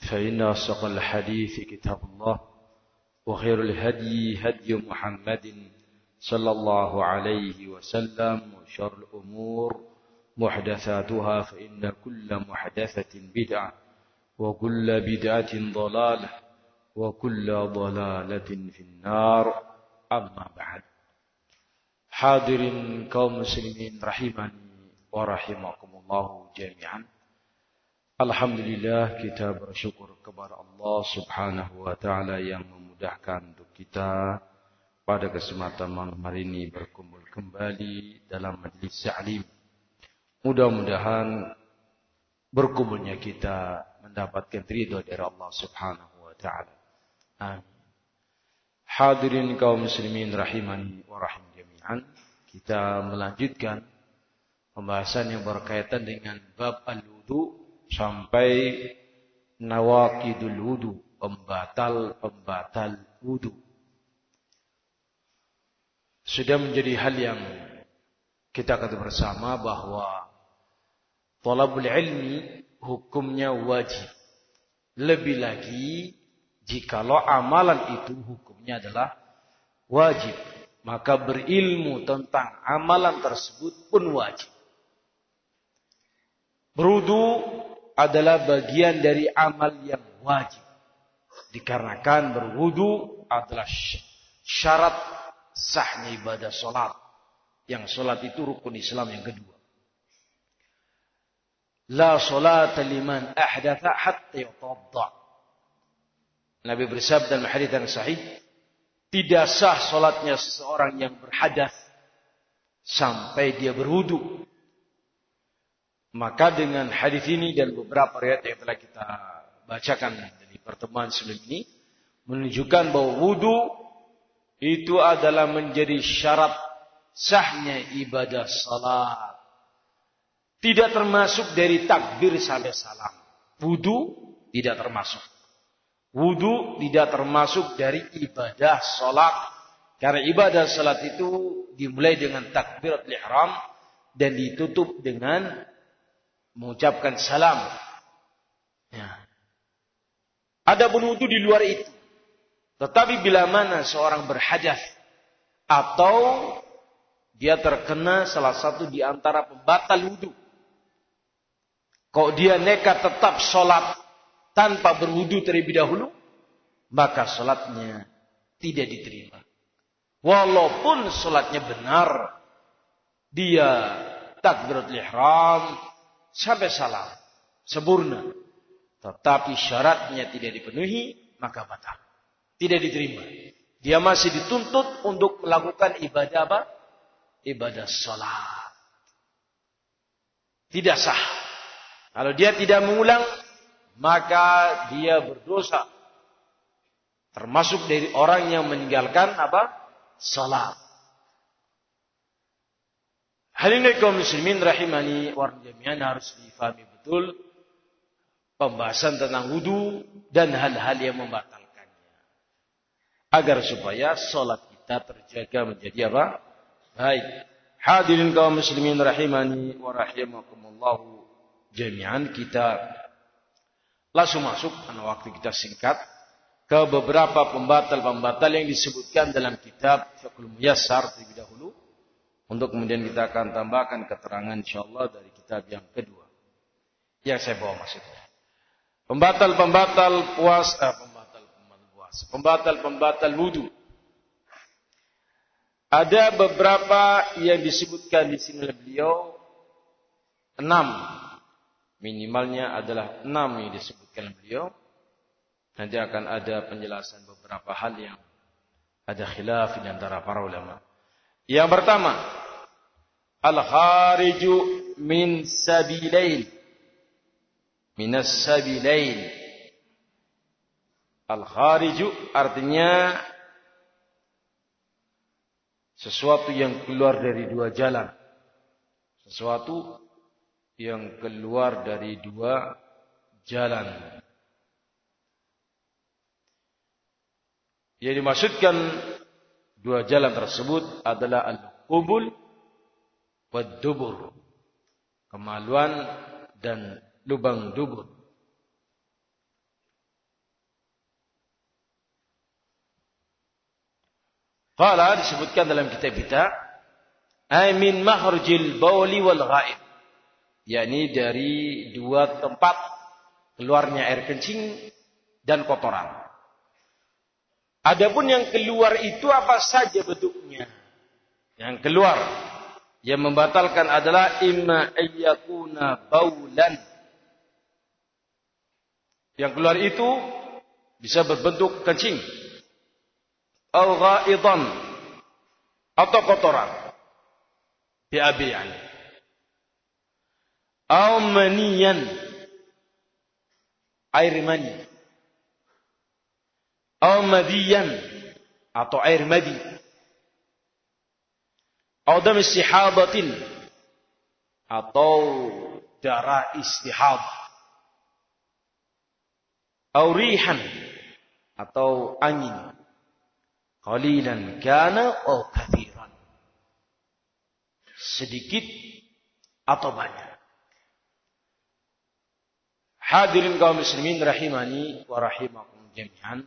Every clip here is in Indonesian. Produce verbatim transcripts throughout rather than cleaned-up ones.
فإن أصدق الحديث كتاب الله وخير الهدي هدي محمد صلى الله عليه وسلم وشر الأمور محدثاتها فإن كل محدثة بدعة وكل بدعة ضلالة وكل ضلالة في النار أما بعد. Hadirin kaum muslimin rahimani wa rahimakumullah jami'an. Alhamdulillah, kita bersyukur kepada Allah Subhanahu wa taala yang memudahkan untuk kita pada kesempatan malam hari ini berkumpul kembali dalam majelis ta'lim. Mudah-mudahan berkumpulnya kita mendapatkan ridha dari Allah Subhanahu wa taala. Amin. Hadirin kaum muslimin rahimani wa rahim jami'an. Kita melanjutkan pembahasan yang berkaitan dengan bab al-wudu sampai nawaqidul wudu, pembatal-pembatal wudu. Sudah menjadi hal yang kita kata bersama bahwa thalabul ilmi hukumnya wajib. Lebih lagi jikalau amalan itu hukumnya adalah wajib, maka berilmu tentang amalan tersebut pun wajib. Berwudu adalah bagian dari amal yang wajib. Dikarenakan berwudu adalah syarat sahnya ibadah salat. Yang salat itu rukun Islam yang kedua. La salata liman ahdatha hatta yatawadda. Nabi bersabda dalam hadis yang sahih, tidak sah salatnya seseorang yang berhadas sampai dia berwudu. Maka dengan hadis ini dan beberapa riwayat yang telah kita bacakan dari pertemuan sebelum ini menunjukkan bahwa wudu itu adalah menjadi syarat sahnya ibadah salat. Tidak termasuk dari takbir sampai salam. Wudu tidak termasuk. Wudu tidak termasuk dari ibadah salat. Karena ibadah salat itu dimulai dengan takbiratul ihram dan ditutup dengan mengucapkan salam. Ya. Ada wudu di luar itu. Tetapi bila mana seorang berhadas atau dia terkena salah satu di antara pembatal wudu, kok dia nekat tetap sholat tanpa berwudu terlebih dahulu, maka sholatnya tidak diterima. Walaupun sholatnya benar, dia takbiratul ihram sampai salam sempurna, tetapi syaratnya tidak dipenuhi, maka batal, tidak diterima. Dia masih dituntut untuk melakukan ibadah apa? Ibadah sholat. Tidak sah. Kalau dia tidak mengulang, maka dia berdosa. Termasuk dari orang yang meninggalkan apa? Salat. Hal ini kaum muslimin rahimani wa jami'an harus difahami betul pembahasan tentang wudu dan hal-hal yang membatalkannya. Agar supaya salat kita terjaga menjadi apa? Baik. Hadirin kaum muslimin rahimani wa rahimakumullah jami'an, kita langsung masuk karena waktu kita singkat ke beberapa pembatal-pembatal yang disebutkan dalam kitab Fiqhul Muyassar terlebih dahulu, untuk kemudian kita akan tambahkan keterangan insyaallah dari kitab yang kedua yang saya bawa maksudnya. Pembatal-pembatal puasa, pembatal-pembatal puasa, pembatal-pembatal wudu. Ada beberapa yang disebutkan di sini oleh beliau, enam. Minimalnya adalah enam yang disebutkan beliau. Nanti akan ada penjelasan beberapa hal yang ada khilaf di antara para ulama. Yang pertama, al-khariju min sabilain. Minas sabilain. Al-khariju artinya sesuatu yang keluar dari dua jalan. Sesuatu yang keluar dari dua jalan. Yang dimaksudkan dua jalan tersebut adalah al-qubul wad dubur. Kemaluan dan lubang dubur. Qala disebutkan dalam kitab kita, ay min makhrajil bauli wal ghaib, yakni dari dua tempat keluarnya air kencing dan kotoran. Adapun yang keluar itu apa saja bentuknya? Yang keluar yang membatalkan adalah imma ayyakuna baulan. Yang keluar itu bisa berbentuk kencing, au ghaidan, atau kotoran, biabi yani, au maniyan, air mani, au madiyan, atau air madi, au dam istihadatin, atau darah istihadah, au rihan, atau angin, qalilan kana au kathiran, sedikit atau banyak. Hadirin kaum muslimin rahimani wa rahimakum jami'an.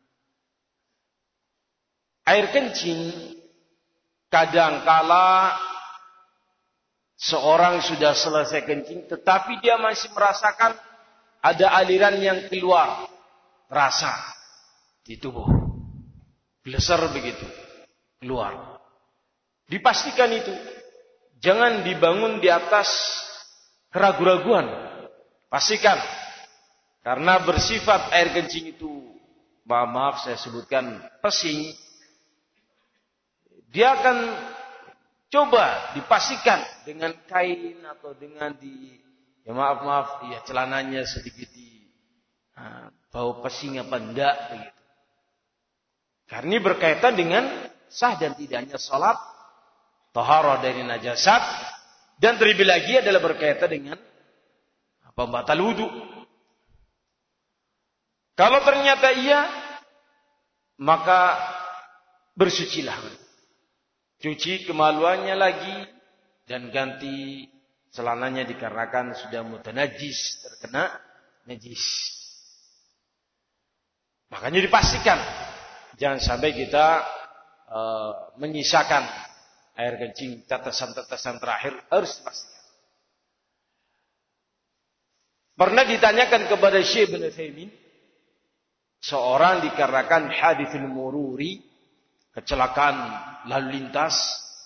Air kencing kadangkala seorang sudah selesai kencing tetapi dia masih merasakan ada aliran yang keluar, rasa di tubuh. Bleser begitu, keluar. Dipastikan itu. Jangan dibangun di atas keraguan-raguan. Pastikan. Karena bersifat air kencing itu, maaf, maaf saya sebutkan pesing. Dia akan coba dipastikan dengan kain atau dengan di, ya maaf, maaf, ya celananya sedikit di nah, bau pesing apa enggak begitu. Karena ini berkaitan dengan sah dan tidaknya salat, taharah dari najasat, dan terlebih lagi adalah berkaitan dengan pembatal wudu. Kalau ternyata iya, maka bersucilah. Cuci kemaluannya lagi dan ganti celananya dikarenakan sudah mutanajis, terkena najis. Makanya dipastikan jangan sampai kita uh, menyisakan air kencing tetesan-tetesan terakhir, harus dipastikan. Pernah ditanyakan kepada Syekh bin Utsaimin, seorang dikarenakan haditsul mururi, kecelakaan lalu lintas,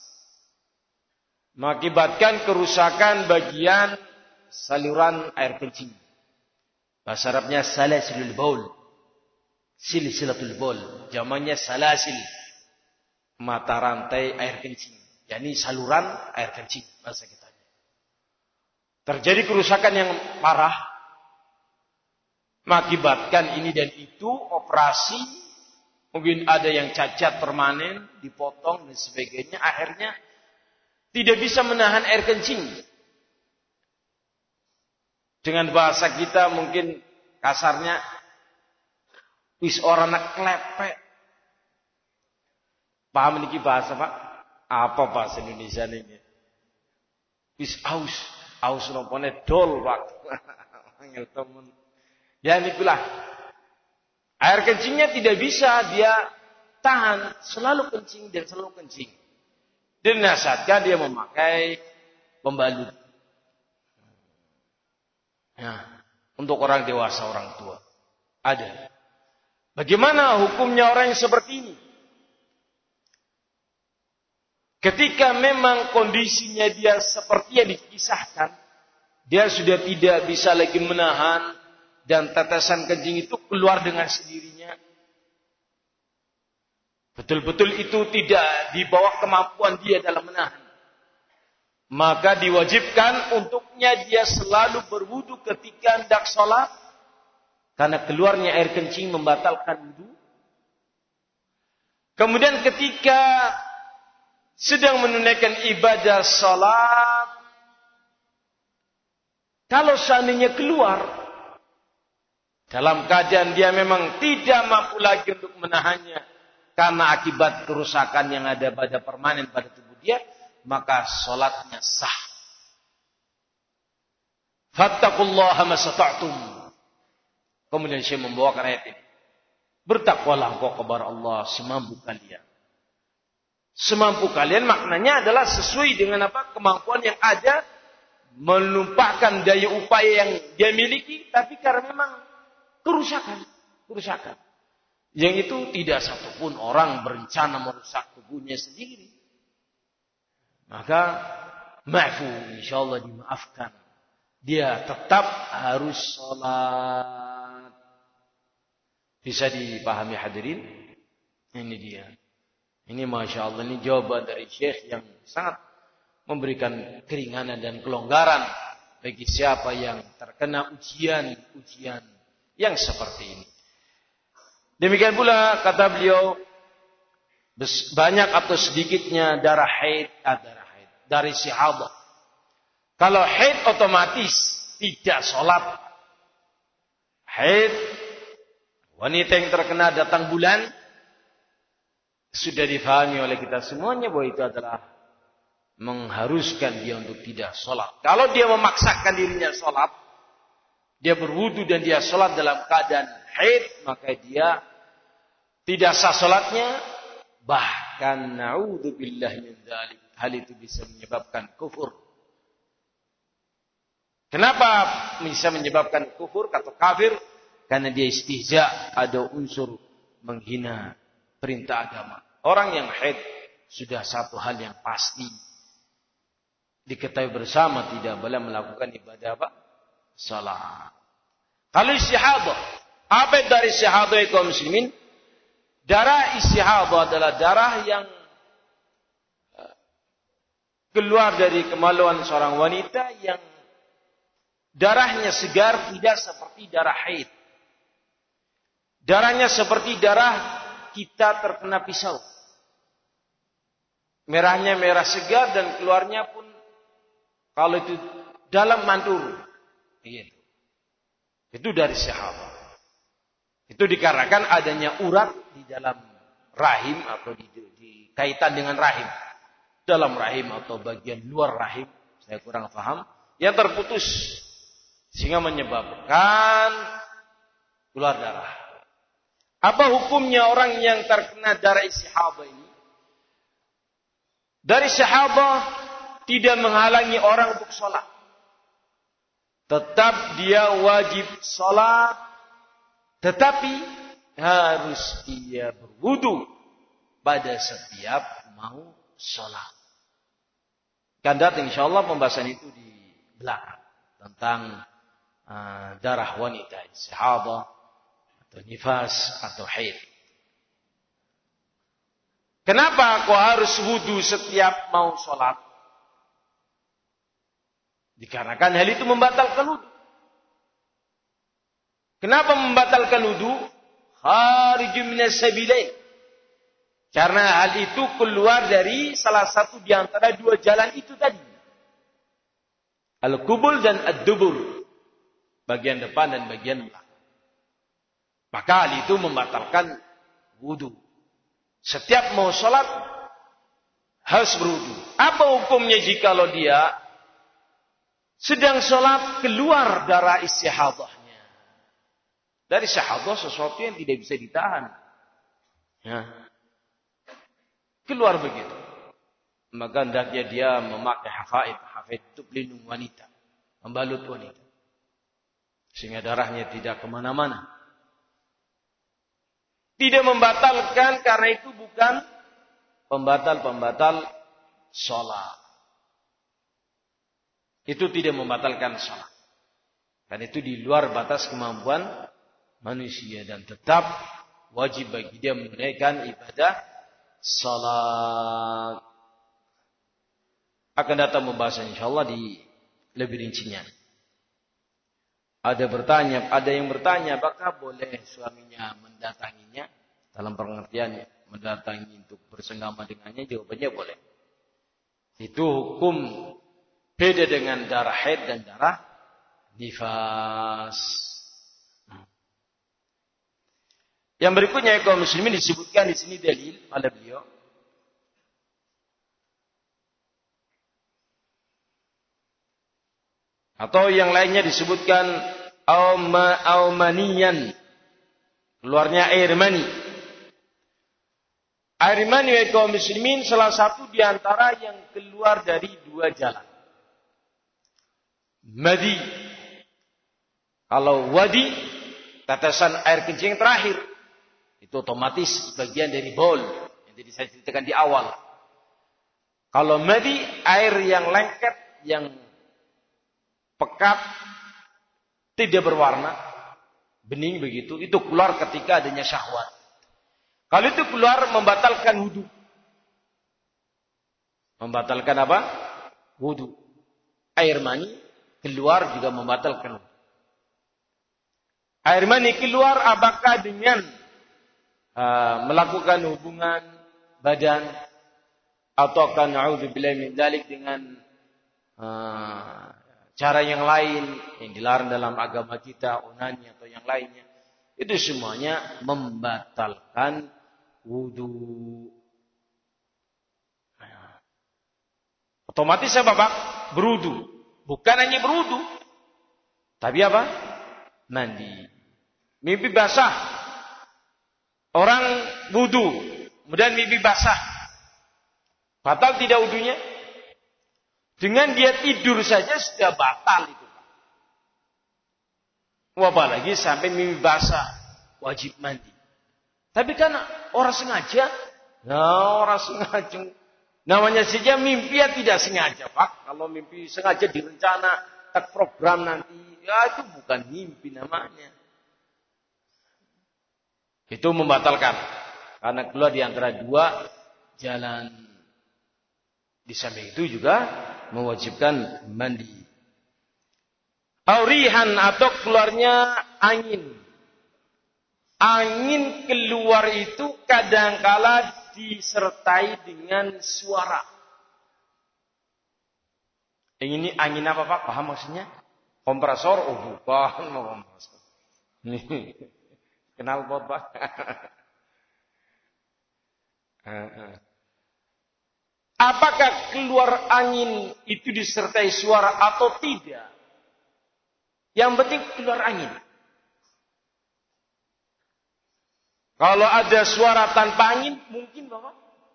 mengakibatkan kerusakan bagian saluran air kencing. Bahasa Arabnya salasilul baul. Silsilatul baul, jamannya salasil, mata rantai air kencing, yakni saluran air kencing bahasa kita. Terjadi kerusakan yang parah, mengakibatkan ini dan itu, operasi, mungkin ada yang cacat permanen, dipotong dan sebagainya, akhirnya tidak bisa menahan air kencing. Dengan bahasa kita mungkin kasarnya, wis orang nak klepek. Paham niki bahasa Pak? Apa bahasa Indonesia ini? Wis aus, aus nompone dol Pak. Angel temen. Ya nikulah. Air kencingnya tidak bisa dia tahan, selalu kencing dan selalu kencing. Dan nasihatkan dia memakai pembalut. Nah, untuk orang dewasa, orang tua. Ada. Bagaimana hukumnya orang yang seperti ini? Ketika memang kondisinya dia seperti yang dikisahkan, dia sudah tidak bisa lagi menahan dan tetesan kencing itu keluar dengan sendirinya. Betul-betul itu tidak di bawah kemampuan dia dalam menahan. Maka diwajibkan untuknya dia selalu berwudu ketika hendak sholat. Karena keluarnya air kencing membatalkan wudu. Kemudian ketika sedang menunaikan ibadah salat, kalau seandainya keluar, dalam keadaan dia memang tidak mampu lagi untuk menahannya, karena akibat kerusakan yang ada pada permanen pada tubuh dia, maka salatnya sah. Fattaqullaha masata'tum. Kemudian saya membawakan ayat ini. Bertakwalah engkau kepada Allah semampu kalian. semampu kalian maknanya adalah sesuai dengan apa kemampuan yang ada, menumpahkan daya upaya yang dia miliki, tapi karena memang kerusakan, kerusakan. Yang itu tidak satupun orang berencana merusak tubuhnya sendiri. Maka maafu, insyaallah dimaafkan. Dia tetap harus sholat. Bisa dipahami hadirin? Ini dia. Ini Masya Allah, ini jawaban dari Syekh yang sangat memberikan keringanan dan kelonggaran bagi siapa yang terkena ujian-ujian yang seperti ini. Demikian pula kata beliau, banyak atau sedikitnya darah haid, ah, darah haid dari sahabat. Kalau haid otomatis tidak sholat. Haid, wanita yang terkena datang bulan, sudah difahami oleh kita semuanya bahwa itu adalah mengharuskan dia untuk tidak sholat. Kalau dia memaksakan dirinya sholat, dia berwudu dan dia sholat dalam keadaan haid, maka dia tidak sah sholatnya. Bahkan na'udzubillah min dzalik, hal itu bisa menyebabkan kufur. Kenapa bisa menyebabkan kufur atau kafir? Karena dia istihza, ada unsur menghina perintah agama. Orang yang haid sudah satu hal yang pasti diketahui bersama, tidak boleh melakukan ibadah apa? Salat. Kalau istihadah, apa dari istihadah kaum muslimin? Darah istihadah adalah darah yang keluar dari kemaluan seorang wanita yang darahnya segar, tidak seperti darah haid. Darahnya seperti darah kita terkena pisau. Merahnya merah segar dan keluarnya pun kalau itu dalam mandur. Itu. Itu dari sahabat. Itu dikarenakan adanya urat di dalam rahim atau di, di kaitan dengan rahim. Dalam rahim atau bagian luar rahim, saya kurang paham, yang terputus sehingga menyebabkan keluar darah. Apa hukumnya orang yang terkena darah istihadah ini? Dari istihadah tidak menghalangi orang untuk sholat. Tetap dia wajib sholat, tetapi harus dia berwudu pada setiap mau sholat. Kan datang insyaallah pembahasan itu di belakang tentang uh, darah wanita istihadah atau nifas atau haid. Kenapa kau harus wudu setiap mau sholat? Dikarenakan hal itu membatalkan wudu. Kenapa membatalkan wudu? Kharijun minas sabilain. Karena hal itu keluar dari salah satu di antara dua jalan itu tadi. Al-qubul dan ad-dubur. Bagian depan dan bagian belakang. Maka hal itu membatalkan wudu. Setiap mau sholat harus berwudu. Apa hukumnya jikalau dia sedang sholat keluar darah istihadahnya? Dari istihadah sesuatu yang tidak bisa ditahan. Ya. Keluar begitu. Maka hendaknya dia memakai hafaid. Hafaid itu pelindung wanita. Membalut wanita. Sehingga darahnya tidak kemana-mana. Tidak membatalkan karena itu bukan pembatal-pembatal sholat. Itu tidak membatalkan sholat. Karena itu di luar batas kemampuan manusia. Dan tetap wajib bagi dia menunaikan ibadah sholat. Akan datang pembahasan insyaAllah di lebih rincinya. Ada bertanya, ada yang bertanya, apakah boleh suaminya mendatanginya dalam pengertian mendatangi untuk bersenggama dengannya? Jawabannya boleh. Itu hukum beda dengan darah haid dan darah nifas. Yang berikutnya kaum muslimin disebutkan di sini dalil oleh beliau. Atau yang lainnya disebutkan auma aumaniyan, keluarnya air mani. Air mani kaum muslimin salah satu di antara yang keluar dari dua jalan. Madi. Kalau wadi, tetesan air kencing terakhir. Itu otomatis bagian dari baul. Yang tadi saya ceritakan di awal. Kalau madi, air yang lengket, yang pekat, tidak berwarna, bening begitu, itu keluar ketika adanya syahwat. Kalau itu keluar membatalkan wudu. Membatalkan apa? Wudu. Air mani keluar juga membatalkan wudu. Air mani keluar apakah dengan uh, melakukan hubungan badan atau akan na'udzubillahi min dzalik dengan uh, cara yang lain yang dilarang dalam agama kita, onani atau yang lainnya. Itu semuanya membatalkan wudu. Nah, otomatis apa Pak? Berudu. Bukan hanya berudu. Tapi apa? Mandi. Mimpi basah. Orang wudu. Kemudian mimpi basah. Batal tidak wudunya? Dengan dia tidur saja sudah batal itu. Apalagi sampai mimpi basah. Wajib mandi. Tapi kan orang sengaja. Nah, orang sengaja. Namanya saja mimpi ya tidak sengaja Pak. Kalau mimpi sengaja direncana. Tak program nanti. Ya itu bukan mimpi namanya. Itu membatalkan. Karena keluar di antara dua jalan. Di samping itu juga mewajibkan mandi. Aurihan atau keluarnya angin. Angin keluar itu kadangkala disertai dengan suara. Ini angin apa Pak? Paham maksudnya? Kompresor? Oh bukan. Kompresor. Kenal pot Pak? Apakah keluar angin itu disertai suara atau tidak? Yang penting keluar angin. Kalau ada suara tanpa angin, mungkin Bapak?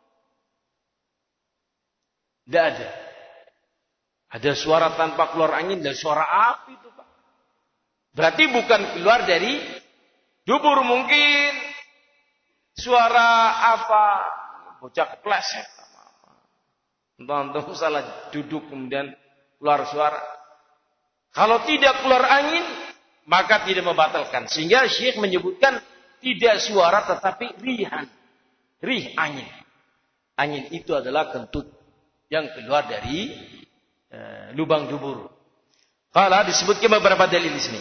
Tidak ada. Ada suara tanpa keluar angin dan suara api itu Pak. Berarti bukan keluar dari dubur, mungkin suara apa? Bocah kepleset. Entah-entah salah duduk kemudian keluar suara. Kalau tidak keluar angin, maka tidak membatalkan. Sehingga Syekh menyebutkan tidak suara tetapi rihan. Rih angin. Angin itu adalah kentut yang keluar dari e, lubang dubur. Kalau disebutkan beberapa dalil di sini.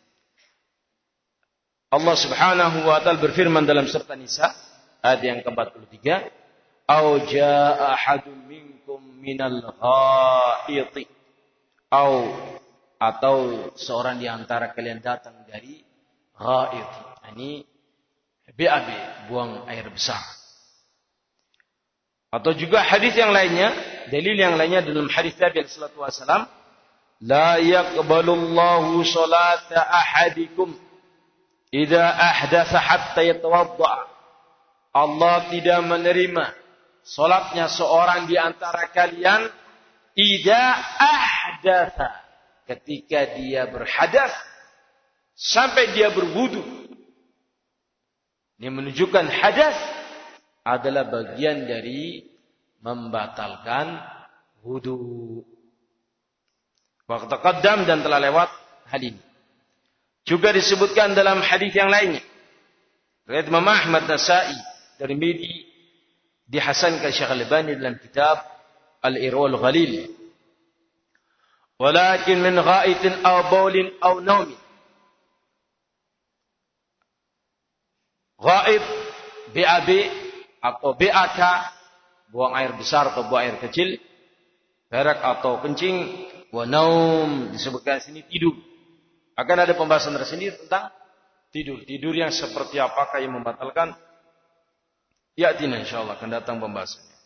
Allah Subhanahu wa taala berfirman dalam surat An-Nisa ayat yang ke empat puluh tiga, "Au jaa ahadun minkum minal ghaiti." Au atau seorang di antara kalian datang dari ghaid. Ini B A B, buang air besar. Atau juga hadis yang lainnya, dalil yang lainnya dalam hadis Nabi sallallahu alaihi wasallam, "La yaqbalullahu salata ahadikum idza ahdatsa hatta yatawadda." Allah tidak menerima salatnya seorang di antara kalian idza ahdatsa, ketika dia berhadas sampai dia berwudu. Ini menunjukkan hadas adalah bagian dari membatalkan wudu. Waktu taqaddam dan telah lewat hal ini. Juga disebutkan dalam hadis yang lainnya. Riwayat Imam Ahmad, Nasa'i, Tirmidzi, dihasankan Syekh Al-Albani dalam kitab Al-Irwal Ghalil. Walakin min ghaitin aw bawlin aw naumin. Ghaib, B A B atau B A K, buang air besar atau buang air kecil, berak atau kencing, wa naum, disebutkan sini tidur. Akan ada pembahasan tersendiri tentang tidur. Tidur yang seperti apakah yang membatalkan? Ya'tina insyaallah akan datang pembahasannya.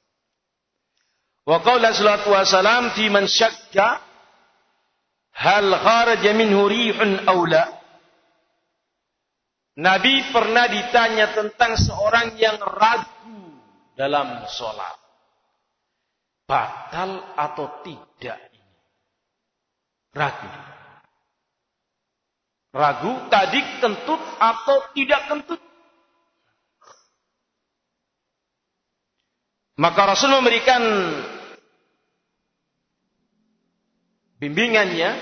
Wa qala sallallahu alaihi wasallam fi man syakka hal kharaja minhu rihun aw la. Nabi pernah ditanya tentang seorang yang ragu dalam sholat. Batal atau tidak ini? Ragu. Ragu tadi kentut atau tidak kentut. Maka Rasul memberikan bimbingannya,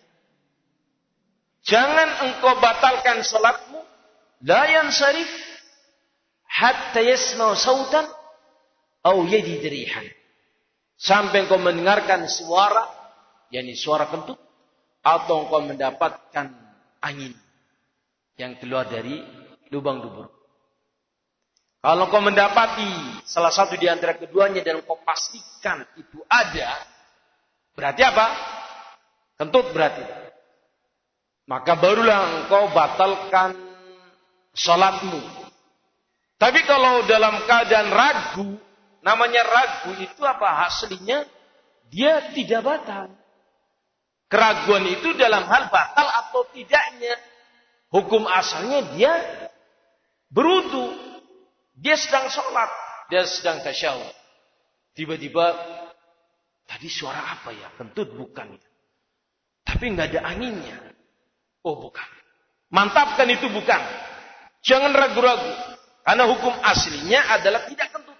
jangan engkau batalkan salatmu, la yansarif hatta yasma'u sautan aw yajid rihan. Sampai engkau mendengarkan suara, yakni suara kentut, atau engkau mendapatkan angin yang keluar dari lubang dubur. Kalau kau mendapati salah satu di antara keduanya dan kau pastikan itu ada, berarti apa? Kentut berarti. Maka barulah engkau batalkan salatmu. Tapi kalau dalam keadaan ragu, namanya ragu itu apa? Aslinya dia tidak batal. Keraguan itu dalam hal batal atau tidaknya. Hukum asalnya dia berwudu. Dia sedang sholat, dia sedang tasyahud. Tiba-tiba, tadi suara apa ya? Kentut bukan. Tapi nggak ada anginnya. Oh bukan. Mantapkan itu bukan. Jangan ragu-ragu. Karena hukum aslinya adalah tidak kentut.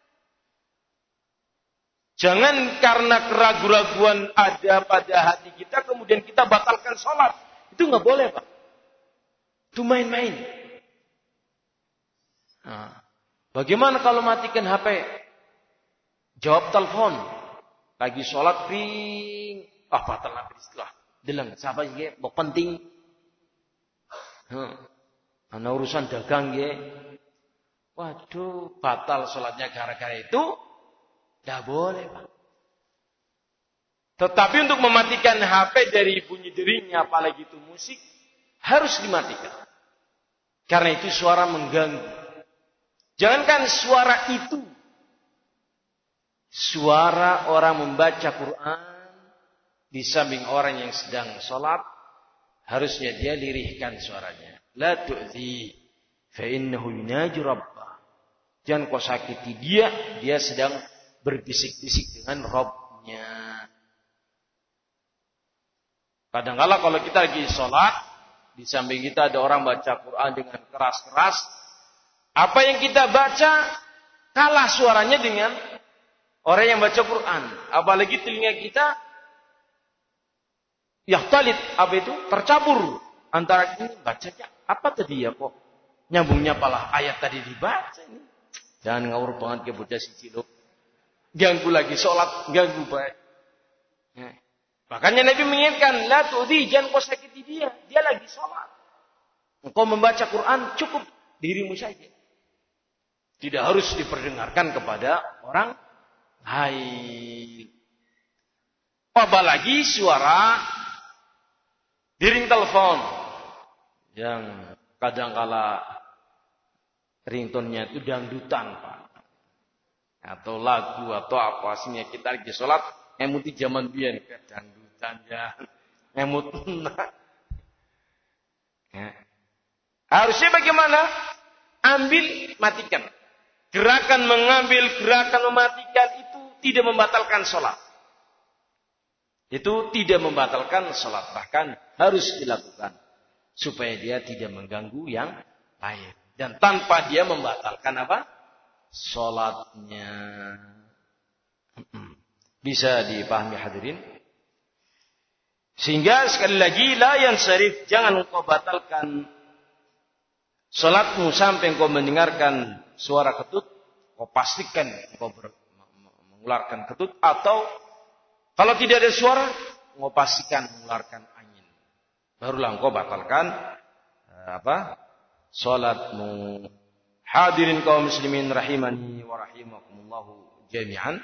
Jangan karena keraguan-raguan ada pada hati kita, kemudian kita batalkan sholat. Itu nggak boleh, Pak. Itu main-main. Nah, bagaimana kalau matikan H P? Jawab telepon. Lagi sholat, ring. Ah, batal habis lah. Deleng, siapa ye? Mau penting. Hmm. Ana urusan dagang ye. Waduh, batal sholatnya gara-gara itu. Tidak boleh, Pak. Tetapi untuk mematikan H P dari bunyi deringnya, apalagi itu musik, harus dimatikan. Karena itu suara mengganggu. Jangankan suara itu, suara orang membaca Quran di samping orang yang sedang sholat, harusnya dia lirihkan suaranya. La tu'zi, fa innahu yunaji rabbah. Jangan kau sakiti dia, dia sedang berbisik-bisik dengan Rabbnya. Kadang-kala kalau kita lagi sholat, di samping kita ada orang baca Quran dengan keras-keras, apa yang kita baca kalah suaranya dengan orang yang baca Quran. Apalagi telinga kita yahtalit, apa itu? Tercampur antara ini bacanya apa tadi ya kok nyambungnya pala ayat tadi dibaca ini. Jangan ngawur banget ke bocah si cilok. Ganggu lagi sholat, ganggu baik. Nah, makanya Nabi mengingatkan, la tu'dhi, jangan kau sakiti dia, dia lagi sholat. Engkau membaca Quran cukup dirimu saja. Tidak harus diperdengarkan kepada orang lain. Apalagi suara dering telepon yang kadang-kala ringtone-nya itu dangdutan, Pak. Atau lagu atau apa sehingga kita lagi sholat emuti zaman biyen dangdutan ya. Emut. Ya. Harusnya bagaimana? Ambil, matikan. Gerakan mengambil, gerakan mematikan itu tidak membatalkan sholat. Itu tidak membatalkan sholat. Bahkan harus dilakukan. Supaya dia tidak mengganggu yang lain. Dan tanpa dia membatalkan apa? Sholatnya. Bisa dipahami hadirin. Sehingga sekali lagi, la yansarif, jangan engkau batalkan sholatmu sampai engkau mendengarkan suara ketut, kau pastikan engkau ber, mengeluarkan ketut, atau kalau tidak ada suara, engkau pastikan mengeluarkan angin. Barulah engkau batalkan apa? Sholatmu. Hadirin kaum muslimin rahimani wa rahimakumullahu jami'an.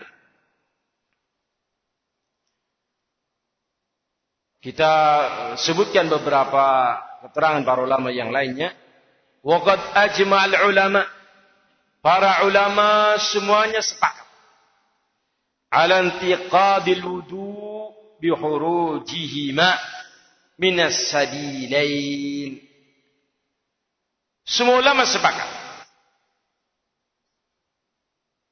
Kita sebutkan beberapa keterangan para ulama yang lainnya. Waqad ajma'al ulama, para ulama semuanya sepakat ala intiqadil wudu bi khurujihima minas sabilain. Semua ulama sepakat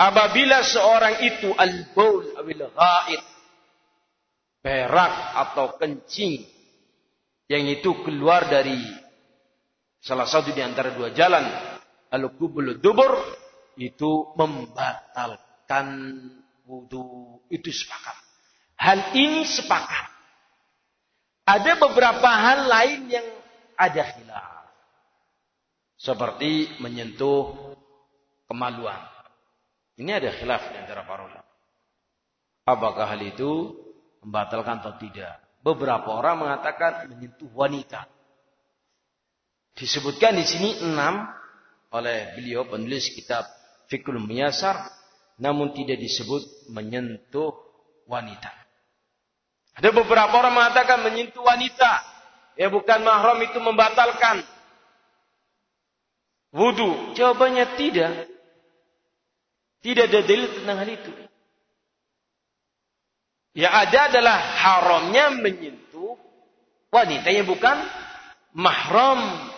apabila seorang itu al-baul awil ghaid, berak atau kencing yang itu keluar dari salah satu di antara dua jalan al-qubul dubur, itu membatalkan wudu. Itu sepakat. Hal ini sepakat. Ada beberapa hal lain yang ada khilaf. Seperti menyentuh kemaluan. Ini ada khilaf di antara para ulama. Apakah hal itu membatalkan atau tidak? Beberapa orang mengatakan menyentuh wanita. Disebutkan di sini enam oleh beliau penulis kitab Fiqhul Miyasar, namun tidak disebut menyentuh wanita. Ada beberapa orang mengatakan menyentuh wanita, ya bukan mahram itu membatalkan wudu. Jawabannya tidak. Tidak ada dalil tentang hal itu. Yang ada adalah haramnya menyentuh wanita yang bukan mahram.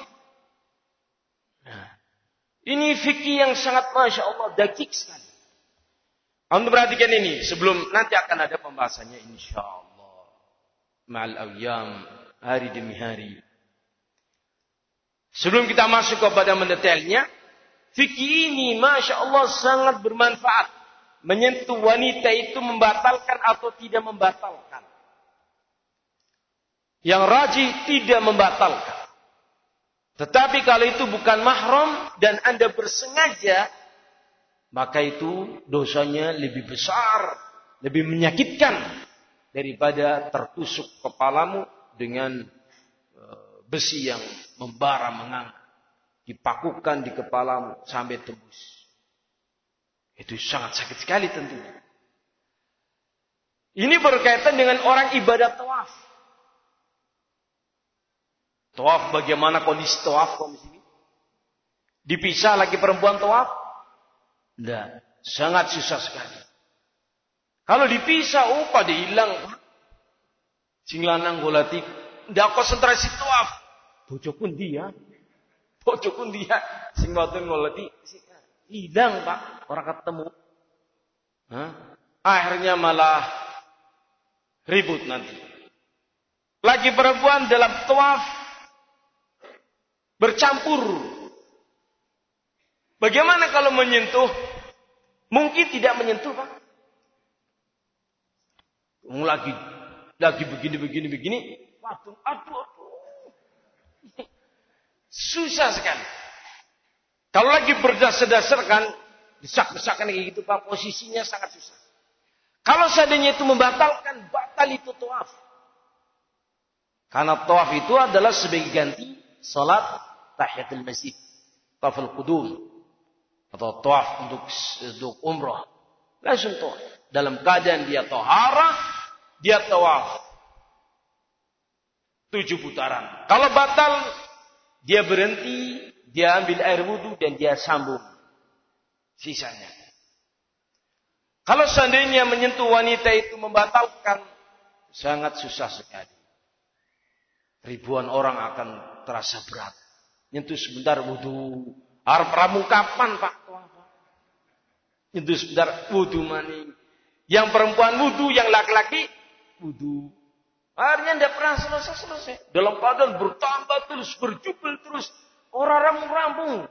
Nah, ini fikih yang sangat Masya Allah dakik sekali. Anda perhatikan ini sebelum nanti akan ada pembahasannya insya Allah. Ma'al ayyam, hari demi hari. Sebelum kita masuk kepada mendetailnya, fikih ini Masya Allah sangat bermanfaat. Menyentuh wanita itu membatalkan atau tidak membatalkan. Yang rajih tidak membatalkan. Tetapi kalau itu bukan mahram dan Anda bersengaja, maka itu dosanya lebih besar, lebih menyakitkan daripada tertusuk kepalamu dengan besi yang membara menganga, dipakukan di kepalamu sampai tembus. Itu sangat sakit sekali tentunya. Ini berkaitan dengan orang ibadat tawaf. Tawaf, bagaimana kondisi tawaf kondisi ini? Dipisah lagi perempuan tawaf? Tidak, sangat susah sekali. Kalau dipisah, oh pada hilang. Sing lanang golati, ndak konsentrasi tawaf. Bojo pun dia. Bojo pun dia. Sing wadon golati, hilang Pak, orang ketemu. Hah? Akhirnya malah ribut nanti. Lagi perempuan dalam tawaf bercampur. Bagaimana kalau menyentuh? Mungkin tidak menyentuh Pak. Lagi lagi begini begini begini, waduh, aduh, aduh, susah sekali. Kalau lagi berdasar-dasarkan, desak-desakan kayak gitu Pak, posisinya sangat susah. Kalau seandainya itu membatalkan, batal itu tawaf. Karena tawaf itu adalah sebagai ganti salat tahiyatul masjid, tawaful qudum, atau tawaf untuk untuk umrah. Langsung tawaf. Dalam keadaan dia taharah, dia tawaf tujuh putaran. Kalau batal, dia berhenti, dia ambil air wudhu dan dia sambung sisanya. Kalau seandainya menyentuh wanita itu membatalkan, sangat susah sekali. Ribuan orang akan terasa berat. Nyentuh sebentar wudhu. Harap ramu kapan Pak? Nyentuh sebentar wudhu maning. Yang perempuan wudhu, yang laki-laki wudhu. Akhirnya tidak pernah selesai-selesai. Dalam keadaan bertambah terus, berjubel terus. Orang rampung-rampung.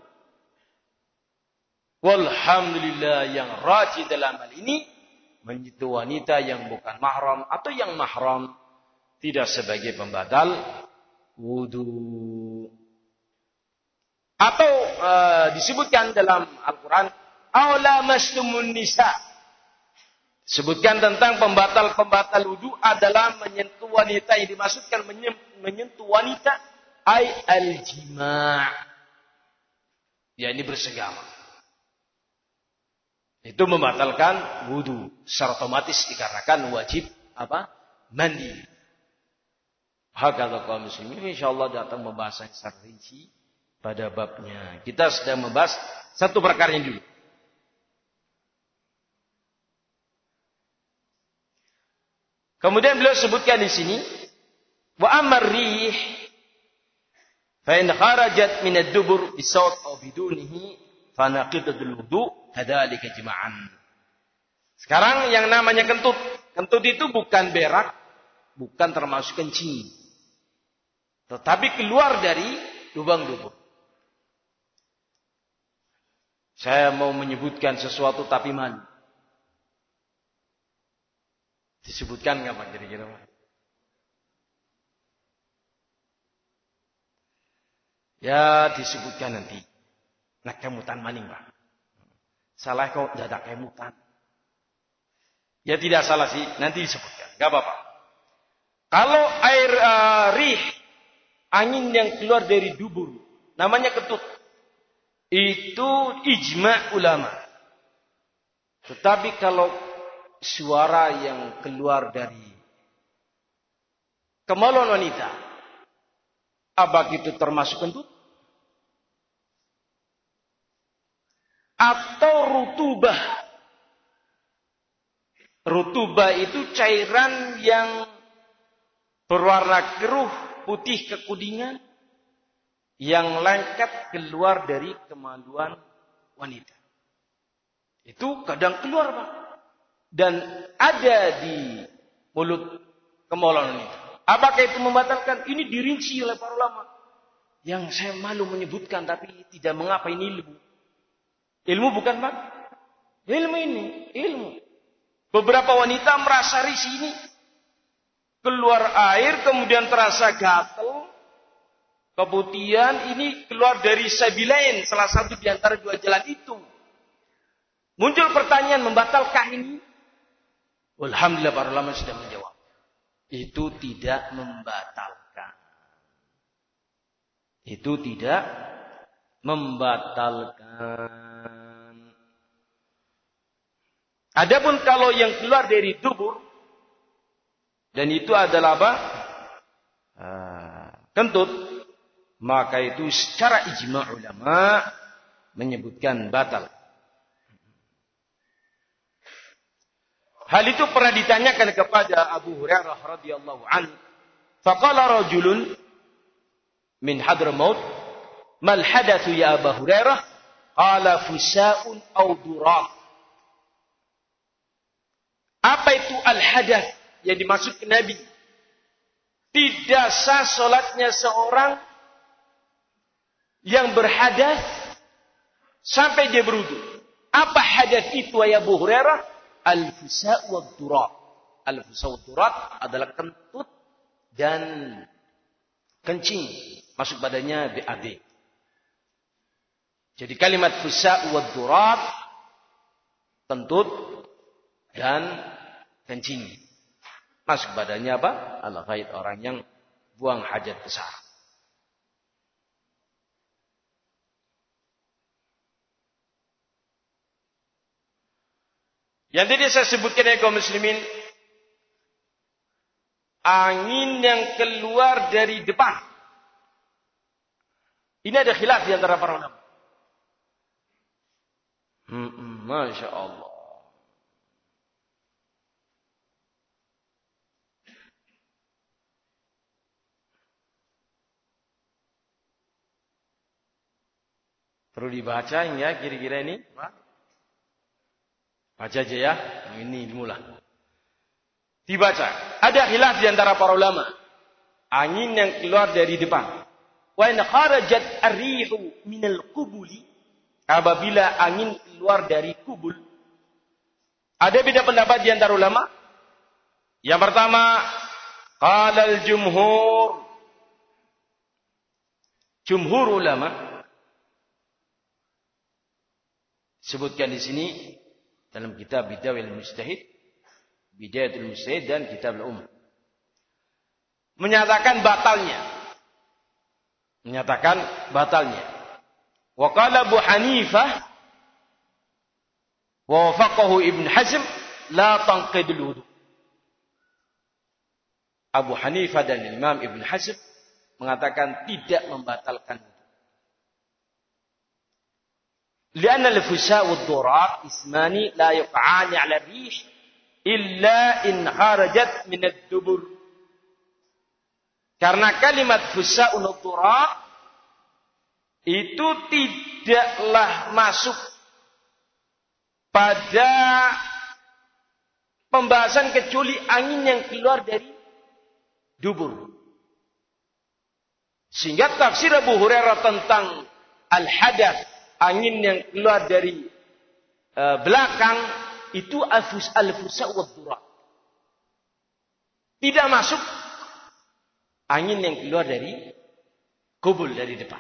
Walhamdulillah yang rajin dalam hal ini, menyentuh wanita yang bukan mahram atau yang mahram tidak sebagai pembatal wudhu. Atau uh, disebutkan dalam Al-Quran, awla maslumun nisa. Sebutkan tentang pembatal-pembatal wudu adalah menyentuh wanita, yang dimaksudkan menyentuh wanita ay al-jima'. Ya, ini bersegama. Itu membatalkan wudu secara otomatis dikarenakan wajib apa? Mandi. Hakadha kaum muslimin, insyaallah datang pembahasan secara rinci pada babnya. Kita sedang membahas satu perkara ini dulu. Kemudian beliau sebutkan di sini, wa amar rih fa in kharajat min ad-dubur bi sawt aw bidunihi fa naqidatul wudu kadzalika jima'an. Sekarang yang namanya kentut. Kentut itu bukan berak, bukan termasuk kencing. Tetapi keluar dari lubang dubur. Saya mau menyebutkan sesuatu tapi malu. Disebutkan nggak Pak kira-kira? Ya disebutkan nanti. Nak kemutan maning Pak. Salah kau dadak kemutan. Ya tidak salah sih, nanti disebutkan. Nggak apa-apa. Kalau air uh, rih, angin yang keluar dari dubur, namanya ketut. Itu ijma' ulama. Tetapi kalau suara yang keluar dari kemaluan wanita, apa itu termasuk kentut? Atau rutubah? Rutubah itu cairan yang berwarna keruh, putih kekudingan, yang lengket keluar dari kemaluan wanita. Itu kadang keluar Pak. Dan ada di mulut kemaluan wanita. Apakah itu membatalkan? Ini dirinci oleh para ulama. Yang saya malu menyebutkan tapi tidak mengapa, ini ilmu. Ilmu bukan Pak? Ilmu ini, ilmu. Beberapa wanita merasa risih ini. Keluar air kemudian terasa gatal. Kemudian ini keluar dari sabilain, salah satu di antara dua jalan itu. Muncul pertanyaan, membatalkah ini? Alhamdulillah para ulama sudah menjawab. Itu tidak membatalkan. Itu tidak membatalkan. Adapun kalau yang keluar dari dubur, dan itu adalah apa? Ah, kentut. Maka itu secara ijma' ulama menyebutkan batal. Hal itu pernah ditanyakan kepada Abu Hurairah radhiyallahu anhu. Faqala rajulun min Hadramaut, "Mal hadatsu ya Abu Hurairah?" Qala fusa'un aw durat. Apa itu al-hadath yang dimaksud Nabi? Tidak sah salatnya seorang yang berhadas sampai dia berwudu. Apa hadas itu ya Abu Hurairah? Al-fusa' wa durat. Al-fusa' wa durat adalah kentut dan kencing masuk badannya B A D. Jadi kalimat fusa' wa durat, kentut dan kencing masuk badannya apa? Al-ghaid, orang yang buang hajat besar. Yang tadi saya sebutkan ya kaum muslimin, angin yang keluar dari depan. Ini ada khilaf di antara para ulama. Hmm, Masya Allah. Perlu dibaca ya kira-kira ini, Pak? Baca aja ya, ini ilmulah. Dibaca. Ada khilaf di antara para ulama. Angin yang keluar dari depan. Wa in kharajat ar-rihu minal qubuli. Apabila angin keluar dari kubul. Ada beda pendapat di antara ulama. Yang pertama, qala al-jumhur. Jumhur ulama sebutkan di sini dalam kitab Bidayahul Mujtahid, Bidayatul Mujtahid dan Kitab Al-Umm, menyatakan batalnya. Menyatakan batalnya. Wa qala Abu Hanifah wa wafaqahu Ibn Hazm la tanqidul wudu. Abu Hanifah dan Imam Ibn Hazm mengatakan tidak membatalkan wudu. Lianna al-fusa' wad-durat ismani la yuqa'ani 'ala ar-rih illa in kharajat min ad-dubur. Karena kalimat fusa' wad-durat itu tidaklah masuk pada pembahasan kecuali angin yang keluar dari dubur. Sehingga tafsir Abu Hurairah tentang al-hadath, angin yang keluar dari uh, belakang, itu al-fus al-fusa wa dhura. Tidak masuk angin yang keluar dari kubul, dari depan.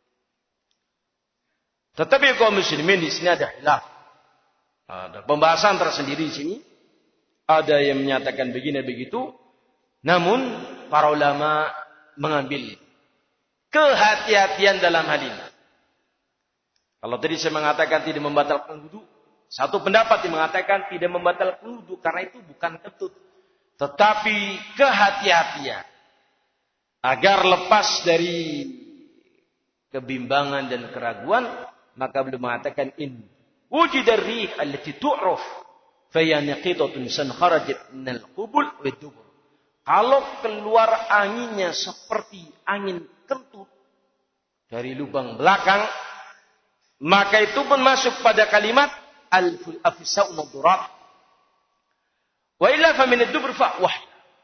Tetapi kaum muslimin di sini ada khilaf. Ada pembahasan tersendiri di sini. Ada yang menyatakan begini begitu. Namun para ulama mengambil kehati-hatian dalam hal ini. Kalau tadi saya mengatakan tidak membatalkan wudu, satu pendapat yang mengatakan tidak membatalkan wudu karena itu bukan kentut, tetapi kehati-hatian agar lepas dari kebimbangan dan keraguan, maka beliau mengatakan in wujidar rih allati tu'raf fa hiya naqidatun san kharajat minal qubul wa dubur. Kalau keluar anginnya seperti angin kentut dari lubang belakang, maka itu pun masuk pada kalimat al-afsa'u madhurat. Wa illa fa min ad-dubur fa wah.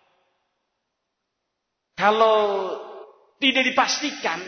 Kalau tidak dipastikan,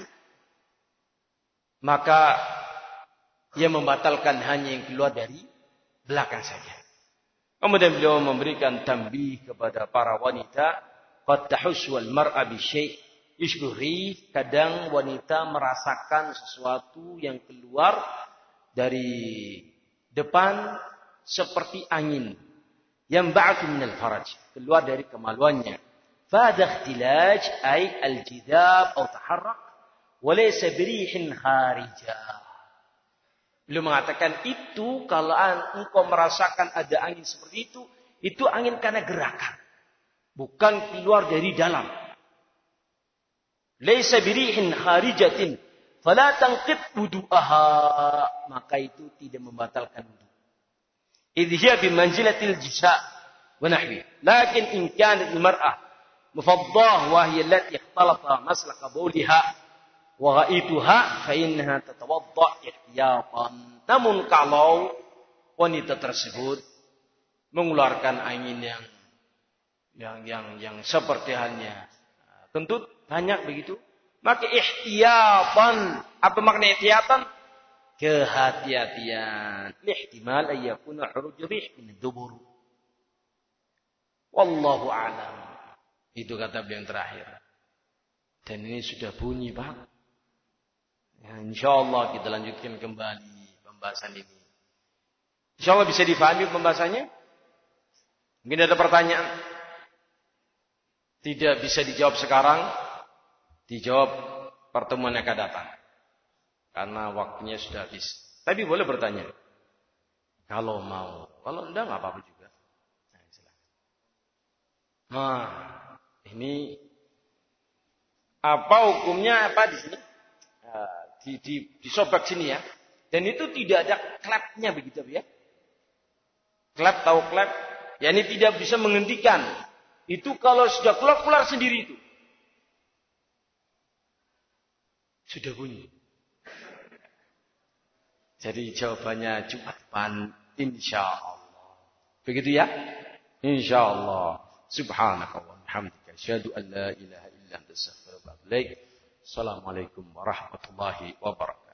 maka ia membatalkan hanya yang keluar dari belakang saja. Kemudian beliau memberikan tambih kepada para wanita, qad tahussu al-mar'a bi syai' yushbihi, kadang wanita merasakan sesuatu yang keluar dari depan seperti angin yang ba'athu min al-faraj, keluar dari kemaluannya. Fadha ikhtilaj ay al-jidab atau taharrak wa laysa birihin kharijah. Beliau mengatakan itu kalau engkau merasakan ada angin seperti itu, itu angin karena gerakan, bukan keluar dari dalam. Laysa birihin kharijatin fala tanqid wudu'aha, maka itu tidak membatalkan wudu. Idh hiya bi manzilatil jisa' wa nahwi. Lakin in kanat al-mar'ah mufaddah wa hiya allati ikhtalata maslaka bawliha wa ghaituha fa innaha tatawadda ihtiyatan. Namun kalau wanita tersebut mengeluarkan angin yang yang yang yang seperti halnya kentut banyak begitu, maka ihtiyatan. Apa makna ihtiyatan? Kehati-hatian. Ihtimal ay yakuna khuruj rih min dubur. Wallahu a'lam. Itu kata beliau yang terakhir. Dan ini sudah bunyi, Pak. Ya, insyaallah kita lanjutkan kembali pembahasan ini. Insyaallah bisa difahami pembahasannya? Mungkin ada pertanyaan? Tidak bisa dijawab sekarang, dijawab pertemuan yang akan datang. Karena waktunya sudah habis. Tapi boleh bertanya. Kalau mau. Kalau enggak, enggak apa-apa juga. Nah, silakan. Nah, ini apa hukumnya apa di sini? Di, di, disobek sini ya. Dan itu tidak ada klepnya begitu ya. Klep, tahu klep? Ya ini tidak bisa menghentikan. Itu kalau sudah keluar-keluar sendiri itu. Sudah bunyi. Jadi jawabannya Jumat depan insyaallah. Begitu ya? Insyaallah. Subhanaka wa bihamdika asyhadu an la ilaha illa anta astaghfiruka wa atubu ilaik. Assalamualaikum warahmatullahi wabarakatuh.